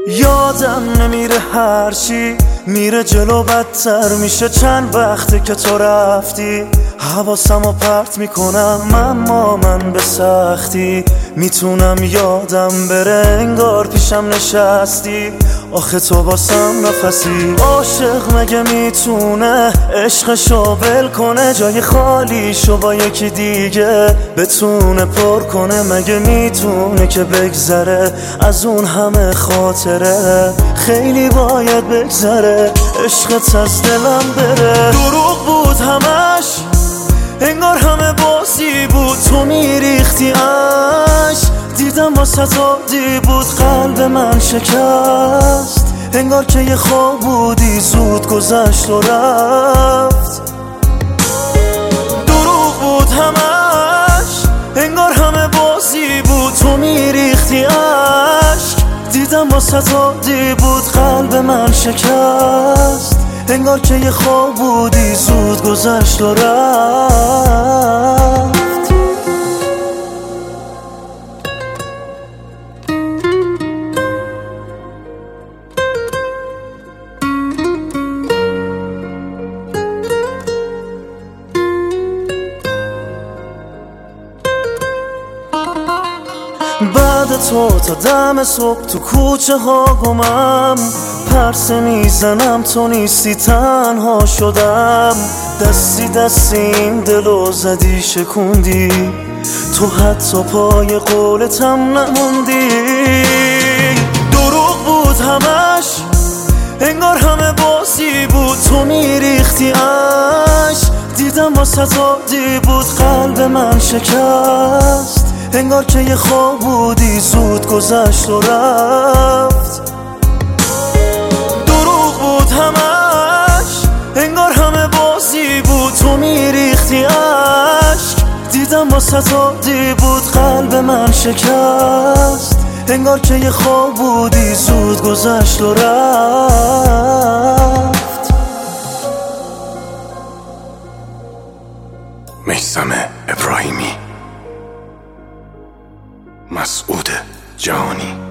یادم نمیره هرچی میره جلو بدتر میشه. چند وقته که تو رفتی حواسمو پرت میکنم، اما من به سختی میتونم یادم بره انگار پیشم نشستی. آخه تو واسم نفسی. عاشق مگه میتونه عشقشو ول کنه؟ جای خالیشو با یکی دیگه بتونه پر کنه؟ مگه میتونه که بگذره از اون همه خاطره؟ خیلی باید بگذره عشقت از دلم بره. دروغ بود همش، انگار همه بازی بود. تو میریختی عشق، دیدم واسه عادی بود. قلب من شکست، انگار که یه خواب بودی زود گذشت و رفت. دروغ بود همش، انگار همه بازی بود. تو میریختی عشق، دیدم واسه عادی بود. قلب من شکست، انگار که یه خواب بودی زود گذشت و رفت. بعد تو تا دم صبح تو کوچه ها گمم، پرسه میزنم تو نیستی تنها شدم. دستی این دلو زدی شکوندی، تو حتی پای قولتم نموندی. دروغ بود همش، انگار همه بازی بود. تو میریختی عشق، دیدم واسه عادی بود. قلب من شکست، انگار که یه خواب بودی زود گذشت و رفت. دروغ بود همش، انگار همه بازی بود. تو میریختی عشق، دیدم واسه عادی بود. قلب من شکست، انگار که یه خواب بودی زود گذشت و رفت. میثم ابراهیمی، مسعود جهانی.